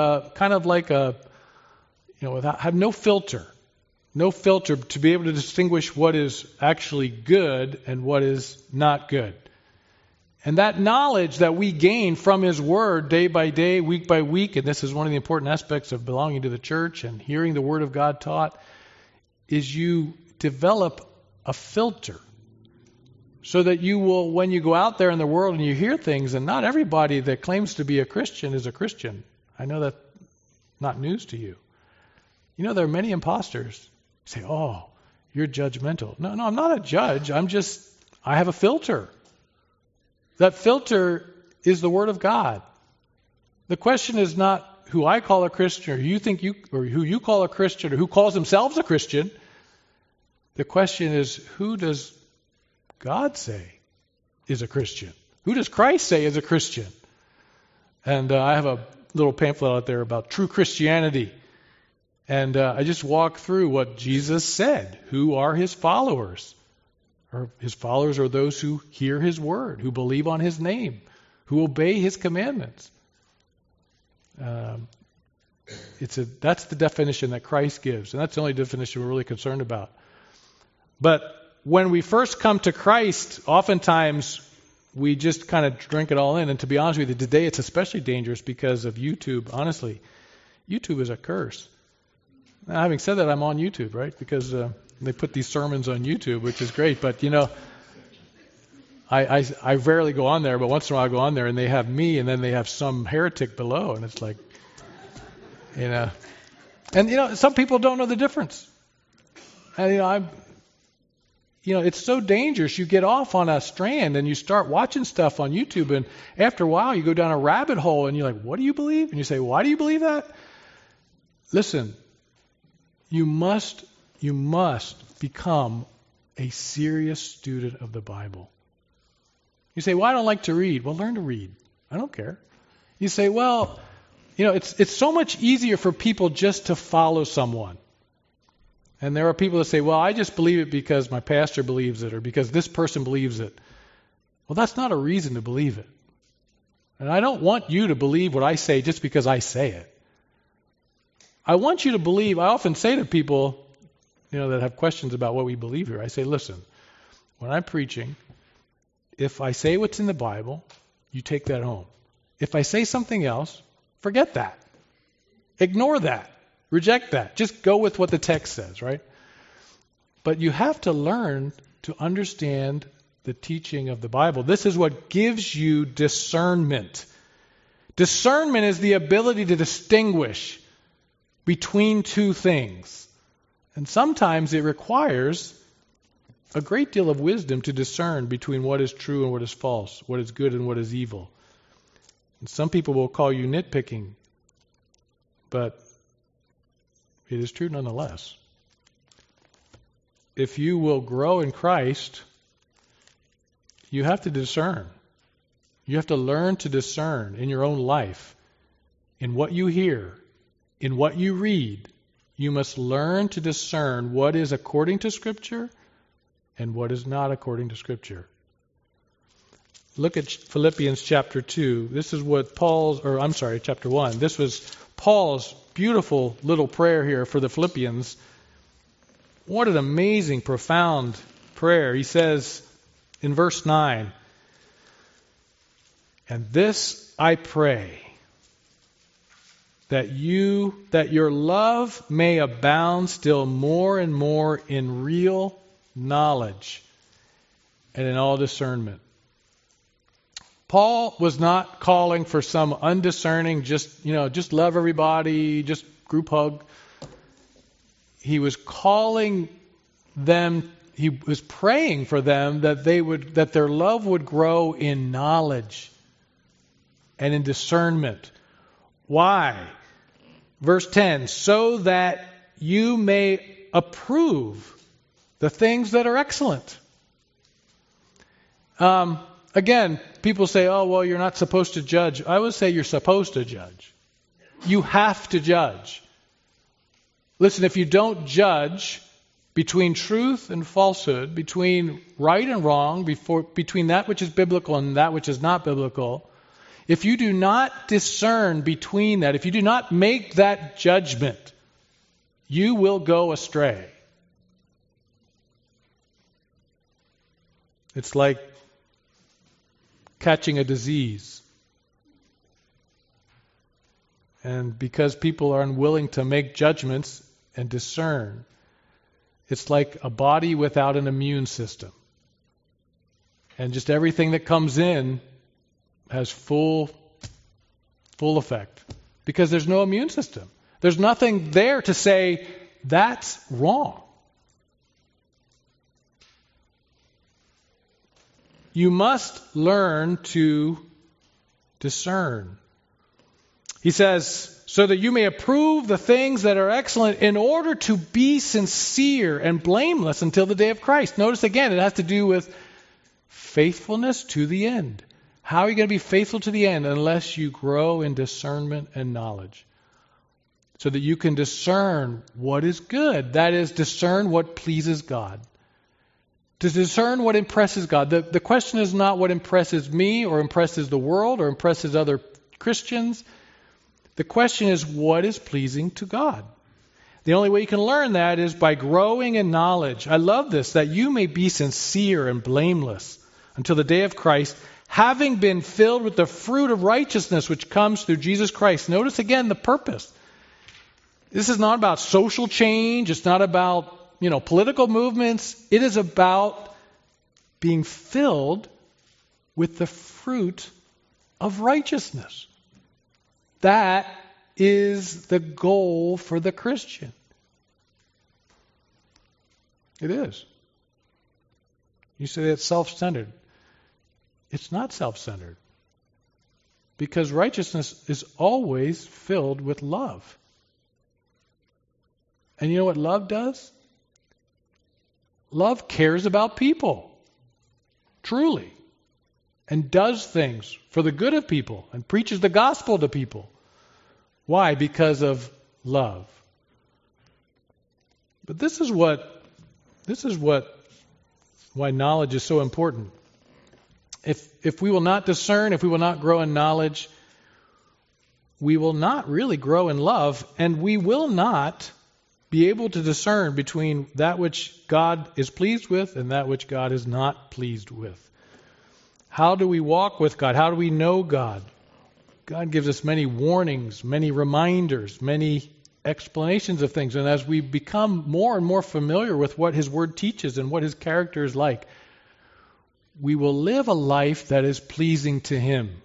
have no filter to be able to distinguish what is actually good and what is not good. And that knowledge that we gain from his word day by day, week by week, and this is one of the important aspects of belonging to the church and hearing the word of God taught, is you develop a filter so that you will, when you go out there in the world and you hear things, and not everybody that claims to be a Christian is a Christian. I know that's not news to you. You know, there are many imposters. You say, oh, you're judgmental. No, I'm not a judge. I have a filter. That filter is the Word of God. The question is not who I call a Christian or who you call a Christian or who calls themselves a Christian. The question is, who does God say is a Christian? Who does Christ say is a Christian? And I have a little pamphlet out there about true Christianity. And I just walk through what Jesus said. Who are his followers? His followers are those who hear his word, who believe on his name, who obey his commandments. That's the definition that Christ gives, and that's the only definition we're really concerned about. But when we first come to Christ, oftentimes we just kind of drink it all in. And to be honest with you, today it's especially dangerous because of YouTube. Honestly, YouTube is a curse. Now, having said that, I'm on YouTube, right? Because they put these sermons on YouTube, which is great. But, I rarely go on there, but once in a while I go on there and they have me and then they have some heretic below. And it's like, And, some people don't know the difference. And, it's so dangerous. You get off on a strand and you start watching stuff on YouTube, and after a while you go down a rabbit hole and you're like, what do you believe? And you say, why do you believe that? Listen, you must become a serious student of the Bible. You say, well, I don't like to read. Well, learn to read. I don't care. You say, well, it's so much easier for people just to follow someone. And there are people that say, well, I just believe it because my pastor believes it or because this person believes it. Well, that's not a reason to believe it. And I don't want you to believe what I say just because I say it. I want you to believe, I often say to people, that have questions about what we believe here, I say, listen, when I'm preaching, if I say what's in the Bible, you take that home. If I say something else, forget that. Ignore that. Reject that. Just go with what the text says, right? But you have to learn to understand the teaching of the Bible. This is what gives you discernment. Discernment is the ability to distinguish between two things. And sometimes it requires a great deal of wisdom to discern between what is true and what is false, what is good and what is evil. And some people will call you nitpicking, but it is true nonetheless. If you will grow in Christ, you have to discern. You have to learn to discern in your own life, in what you hear, in what you read. You must learn to discern what is according to Scripture and what is not according to Scripture. Look at Philippians chapter 2. This is what chapter 1. This was Paul's beautiful little prayer here for the Philippians. What an amazing, profound prayer. He says in verse 9, "And this I pray, that your love may abound still more and more in real knowledge and in all discernment." Paul was not calling for some undiscerning, just love everybody, just group hug. He was calling them, he was praying for them that their love would grow in knowledge and in discernment. Why? Verse 10, "So that you may approve the things that are excellent." Again, people say, "Oh, well, you're not supposed to judge." I would say you're supposed to judge. You have to judge. Listen, if you don't judge between truth and falsehood, between right and wrong, between that which is biblical and that which is not biblical, if you do not discern between that, if you do not make that judgment, you will go astray. It's like catching a disease. And because people are unwilling to make judgments and discern, it's like a body without an immune system. And just everything that comes in has full effect. Because there's no immune system. There's nothing there to say, that's wrong. You must learn to discern. He says, "So that you may approve the things that are excellent, in order to be sincere and blameless until the day of Christ." Notice again, it has to do with faithfulness to the end. How are you going to be faithful to the end unless you grow in discernment and knowledge? So that you can discern what is good. That is, discern what pleases God. To discern what impresses God. The question is not what impresses me or impresses the world or impresses other Christians. The question is what is pleasing to God. The only way you can learn that is by growing in knowledge. I love this, that you may be sincere and blameless until the day of Christ, having been filled with the fruit of righteousness which comes through Jesus Christ. Notice again the purpose. This is not about social change. It's not about political movements. It is about being filled with the fruit of righteousness. That is the goal for the Christian. It is. You say it's self-centered. It's not self-centered. Because righteousness is always filled with love. And you know what love does? Love cares about people, truly, and does things for the good of people and preaches the gospel to people. Why? Because of love. But this is why knowledge is so important. If we will not discern, if we will not grow in knowledge, we will not really grow in love, and we will not be able to discern between that which God is pleased with and that which God is not pleased with. How do we walk with God? How do we know God? God gives us many warnings, many reminders, many explanations of things. And as we become more and more familiar with what His Word teaches and what His character is like, we will live a life that is pleasing to Him.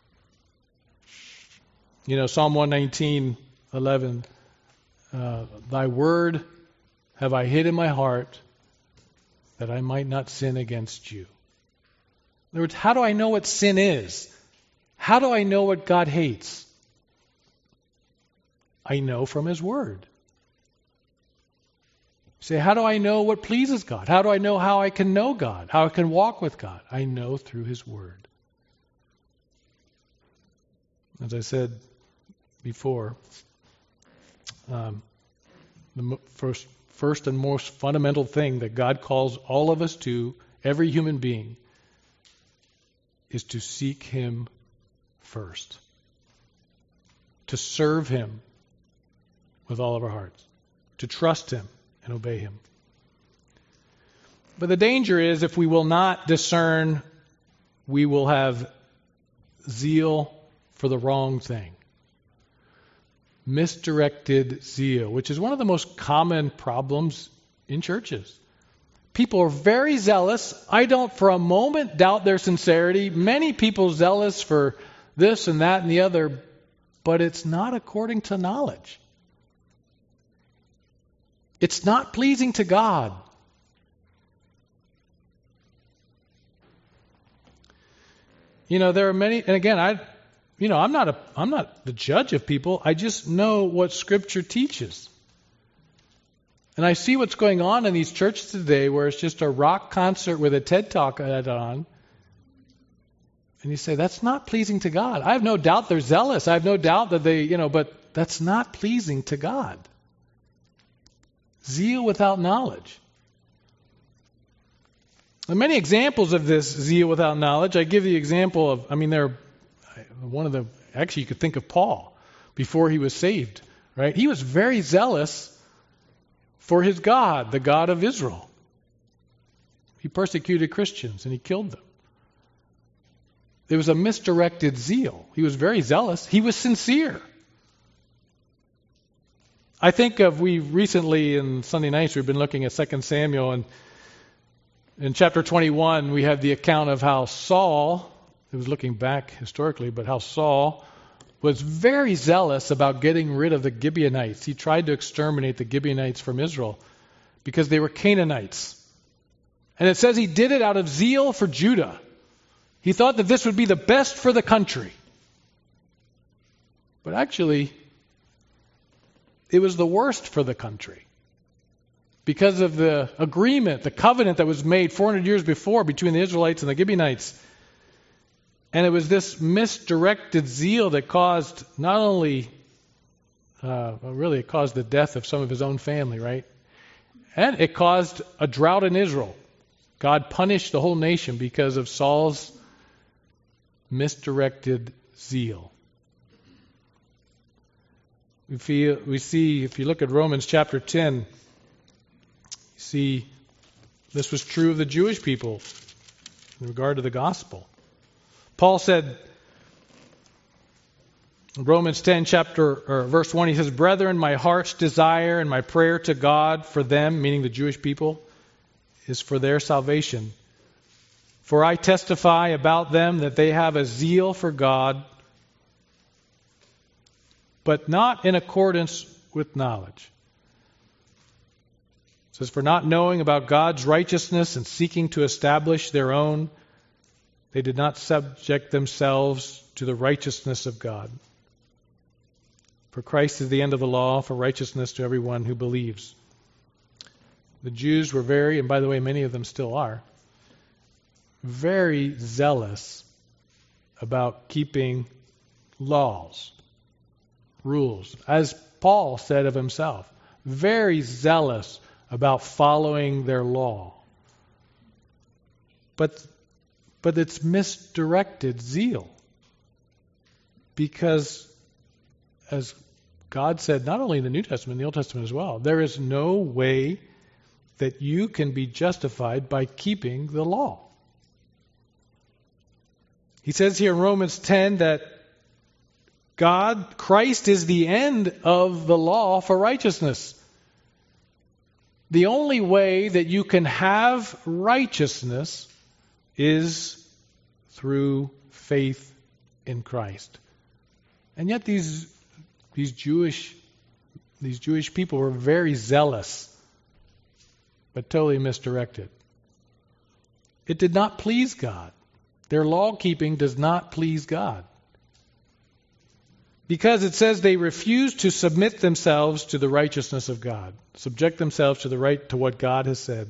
Psalm 119:11, Thy word have I hid in my heart that I might not sin against you. In other words, how do I know what sin is? How do I know what God hates? I know from His Word. You say, how do I know what pleases God? How do I know how I can know God? How I can walk with God? I know through His Word. As I said before, the first and most fundamental thing that God calls all of us to, every human being, is to seek Him first. To serve Him with all of our hearts. To trust Him and obey Him. But the danger is, if we will not discern, we will have zeal for the wrong thing. Misdirected zeal, which is one of the most common problems in churches. People are very zealous. I don't for a moment doubt their sincerity. Many people zealous for this and that and the other, but it's not according to knowledge. It's not pleasing to God. There are many, and again, I'm not the judge of people. I just know what Scripture teaches. And I see what's going on in these churches today where it's just a rock concert with a TED Talk added on. And you say, that's not pleasing to God. I have no doubt they're zealous. I have no doubt that they, but that's not pleasing to God. Zeal without knowledge. There are many examples of this zeal without knowledge. I give the example of, actually you could think of Paul before he was saved, right? He was very zealous for his God, the God of Israel. He persecuted Christians and he killed them. There was a misdirected zeal. He was very zealous. He was sincere. I think we recently in Sunday nights we've been looking at 2 Samuel, and in chapter 21 we have the account of how Saul, it was looking back historically, but how Saul was very zealous about getting rid of the Gibeonites. He tried to exterminate the Gibeonites from Israel because they were Canaanites. And it says he did it out of zeal for Judah. He thought that this would be the best for the country. But actually, it was the worst for the country. Because of the agreement, the covenant that was made 400 years before between the Israelites and the Gibeonites. And it was this misdirected zeal that caused not only, it caused the death of some of his own family, right? And it caused a drought in Israel. God punished the whole nation because of Saul's misdirected zeal. We see, if you look at Romans chapter 10, you see this was true of the Jewish people in regard to the gospel. Paul said, in Romans 10, verse 1, he says, Brethren, my heart's desire and my prayer to God for them, meaning the Jewish people, is for their salvation. For I testify about them that they have a zeal for God, but not in accordance with knowledge. It says, for not knowing about God's righteousness and seeking to establish their own, they did not subject themselves to the righteousness of God. For Christ is the end of the law for righteousness to everyone who believes. The Jews were very, and by the way, many of them still are, very zealous about keeping laws, rules. As Paul said of himself, very zealous about following their law. But it's misdirected zeal. Because, as God said, not only in the New Testament, in the Old Testament as well, there is no way that you can be justified by keeping the law. He says here in Romans 10 that Christ is the end of the law for righteousness. The only way that you can have righteousness is through faith in Christ. And yet these Jewish people were very zealous, but totally misdirected. It did not please God. Their law keeping does not please God. Because it says they refuse to submit themselves to the righteousness of God, subject themselves to what God has said.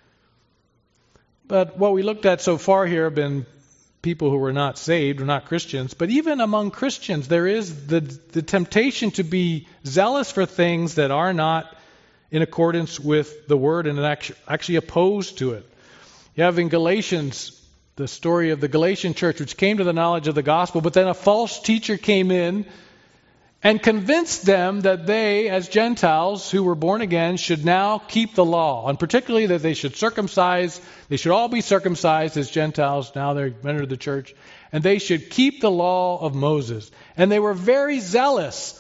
But what we looked at so far here have been people who were not saved, or not Christians. But even among Christians, there is the temptation to be zealous for things that are not in accordance with the Word and actually opposed to it. You have in Galatians the story of the Galatian church, which came to the knowledge of the gospel, but then a false teacher came in and convinced them that they, as Gentiles who were born again, should now keep the law, and particularly that they should all be circumcised as Gentiles, now they're entered the church, and they should keep the law of Moses. And they were very zealous.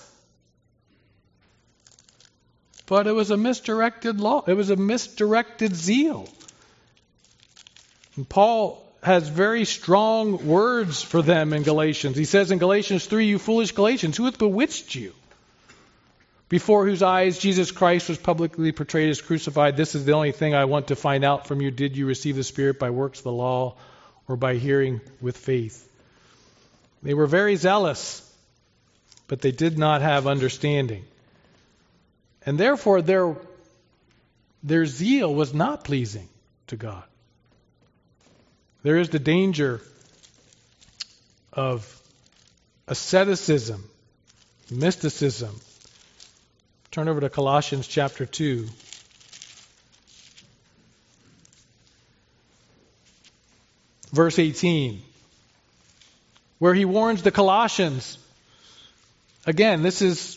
But it was a misdirected law. It was a misdirected zeal. And Paul has very strong words for them in Galatians. He says in Galatians 3, "You foolish Galatians, who hath bewitched you? Before whose eyes Jesus Christ was publicly portrayed as crucified. This is the only thing I want to find out from you. Did you receive the Spirit by works of the law or by hearing with faith?" They were very zealous, but they did not have understanding. And therefore their zeal was not pleasing to God. There is the danger of asceticism, mysticism. Turn over to Colossians chapter 2. Verse 18, where he warns the Colossians. Again, this is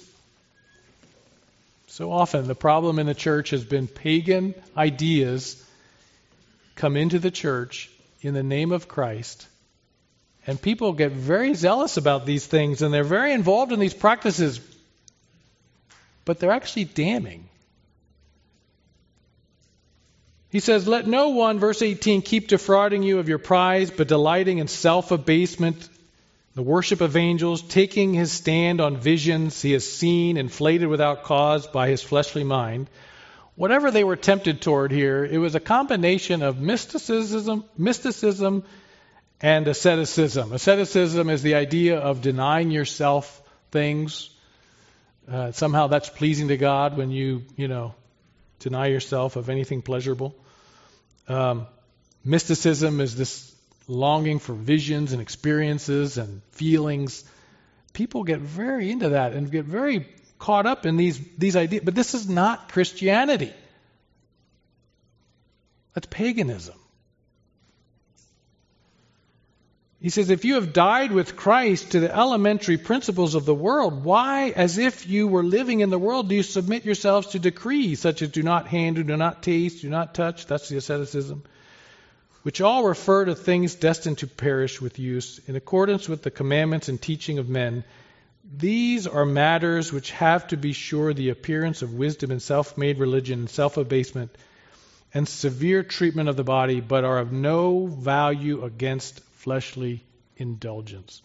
so often the problem in the church has been pagan ideas come into the church in the name of Christ. And people get very zealous about these things, and they're very involved in these practices, but they're actually damning. He says, "Let no one," verse 18, "keep defrauding you of your prize, but delighting in self-abasement, the worship of angels, taking his stand on visions he has seen, inflated without cause by his fleshly mind." Whatever they were tempted toward here, it was a combination of mysticism and asceticism. Asceticism is the idea of denying yourself things. Somehow that's pleasing to God when you deny yourself of anything pleasurable. Mysticism is this longing for visions and experiences and feelings. People get very into that and get very caught up in these ideas. But this is not Christianity. That's paganism. He says, if you have died with Christ to the elementary principles of the world, why, as if you were living in the world, do you submit yourselves to decrees such as do not handle, do not taste, do not touch? That's the asceticism. Which all refer to things destined to perish with use, in accordance with the commandments and teaching of men. These are matters which have, to be sure, the appearance of wisdom and self-made religion and self-abasement and severe treatment of the body, but are of no value against fleshly indulgence.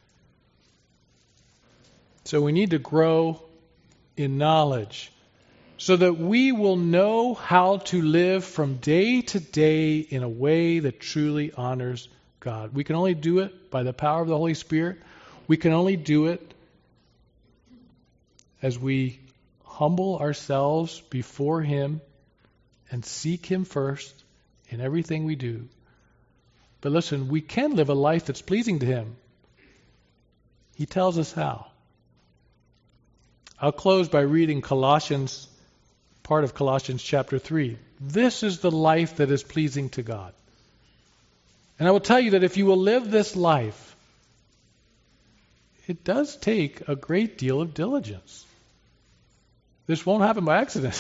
So we need to grow in knowledge so that we will know how to live from day to day in a way that truly honors God. We can only do it by the power of the Holy Spirit. We can only do it as we humble ourselves before Him and seek Him first in everything we do. But listen, we can live a life that's pleasing to Him. He tells us how. I'll close by reading Colossians part of Colossians chapter 3. This is the life that is pleasing to God. And I will tell you that if you will live this life, it does take a great deal of diligence. This won't happen by accident.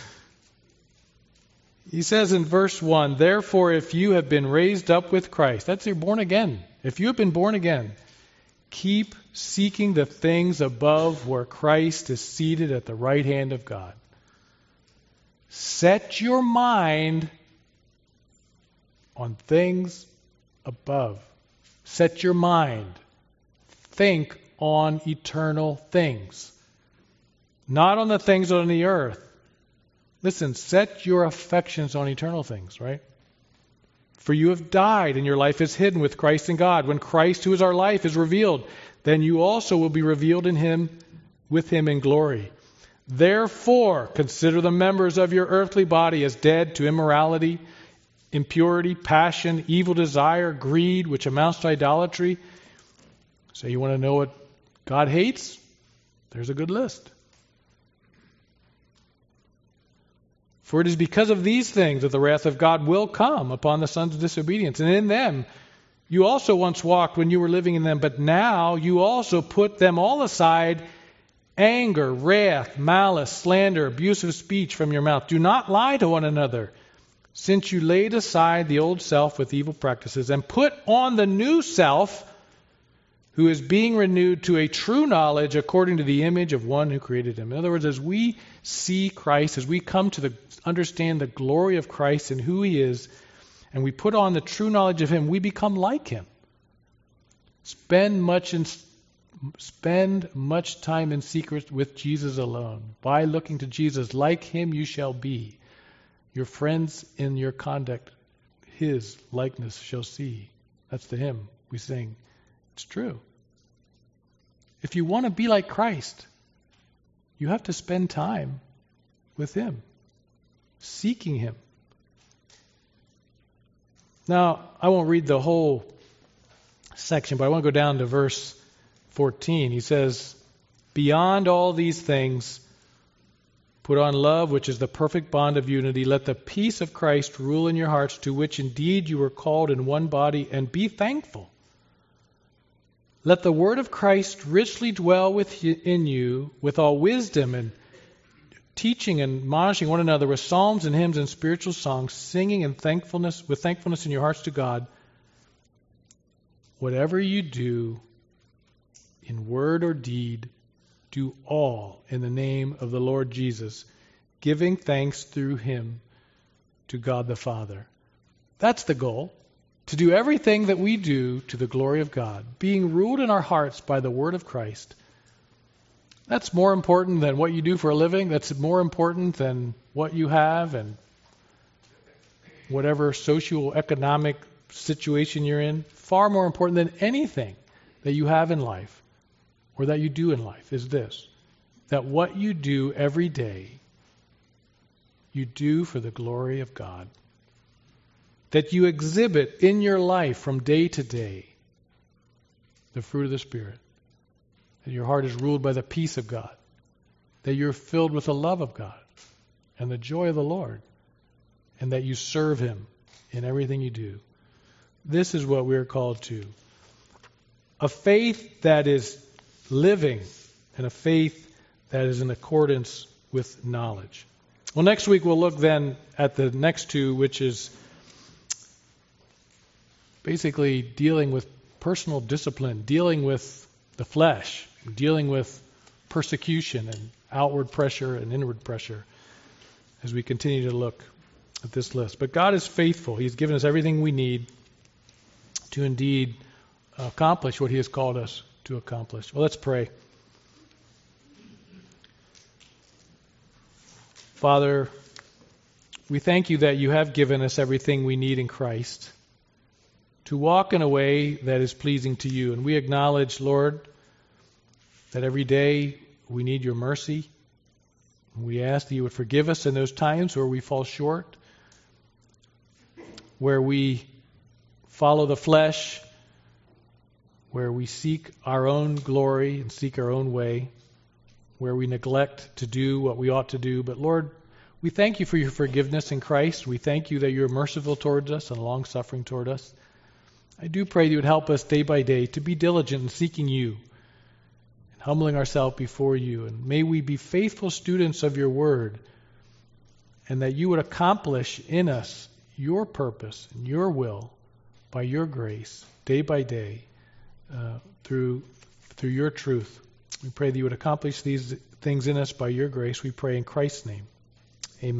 He says in verse 1, therefore, if you have been raised up with Christ, that's you're born again. If you have been born again, keep seeking the things above where Christ is seated at the right hand of God. Set your mind on things above. Set your mind. Think on eternal things. Not on the things on the earth. Listen, set your affections on eternal things, right? For you have died, and your life is hidden with Christ in God. When Christ, who is our life, is revealed, then you also will be revealed in Him, with Him in glory. Therefore, consider the members of your earthly body as dead to immorality, impurity, passion, evil desire, greed, which amounts to idolatry. So you want to know what God hates? There's a good list. For it is because of these things that the wrath of God will come upon the sons of disobedience. And in them you also once walked when you were living in them, but now you also put them all aside, anger, wrath, malice, slander, abusive speech from your mouth. Do not lie to one another, since you laid aside the old self with evil practices and put on the new self, who is being renewed to a true knowledge according to the image of one who created him. In other words, as we see Christ, as we come to understand the glory of Christ and who He is, and we put on the true knowledge of Him, we become like Him. Spend much time in secret with Jesus alone. By looking to Jesus, like Him you shall be. Your friends in your conduct, His likeness shall see. That's the hymn we sing. It's true. If you want to be like Christ, you have to spend time with Him, seeking Him. Now, I won't read the whole section, but I want to go down to verse 14. He says, beyond all these things, put on love, which is the perfect bond of unity. Let the peace of Christ rule in your hearts, to which indeed you were called in one body, and be thankful. Let the word of Christ richly dwell within you with all wisdom, and teaching and admonishing one another with psalms and hymns and spiritual songs, singing with thankfulness in your hearts to God. Whatever you do, in word or deed, do all in the name of the Lord Jesus, giving thanks through Him to God the Father. That's the goal. To do everything that we do to the glory of God, being ruled in our hearts by the word of Christ. That's more important than what you do for a living. That's more important than what you have and whatever socio-economic situation you're in. Far more important than anything that you have in life or that you do in life is this: that what you do every day, you do for the glory of God. That you exhibit in your life from day to day the fruit of the Spirit. That your heart is ruled by the peace of God. That you're filled with the love of God and the joy of the Lord. And that you serve Him in everything you do. This is what we're called to. A faith that is living and a faith that is in accordance with knowledge. Well, next week we'll look then at the next two, which is basically dealing with personal discipline, dealing with the flesh, dealing with persecution and outward pressure and inward pressure as we continue to look at this list. But God is faithful. He's given us everything we need to indeed accomplish what He has called us to accomplish. Well, let's pray. Father, we thank You that You have given us everything we need in Christ to walk in a way that is pleasing to You. And we acknowledge, Lord, that every day we need Your mercy. We ask that You would forgive us in those times where we fall short, where we follow the flesh, where we seek our own glory and seek our own way, where we neglect to do what we ought to do. But Lord, We thank you for your forgiveness in Christ. We thank you that you're merciful towards us and long-suffering toward us. I do pray that you would help us day by day to be diligent in seeking you and humbling ourselves before you. And may we be faithful students of your word, and that you would accomplish in us your purpose and your will by your grace, day by day, through your truth. We pray that you would accomplish these things in us by your grace. We pray in Christ's name.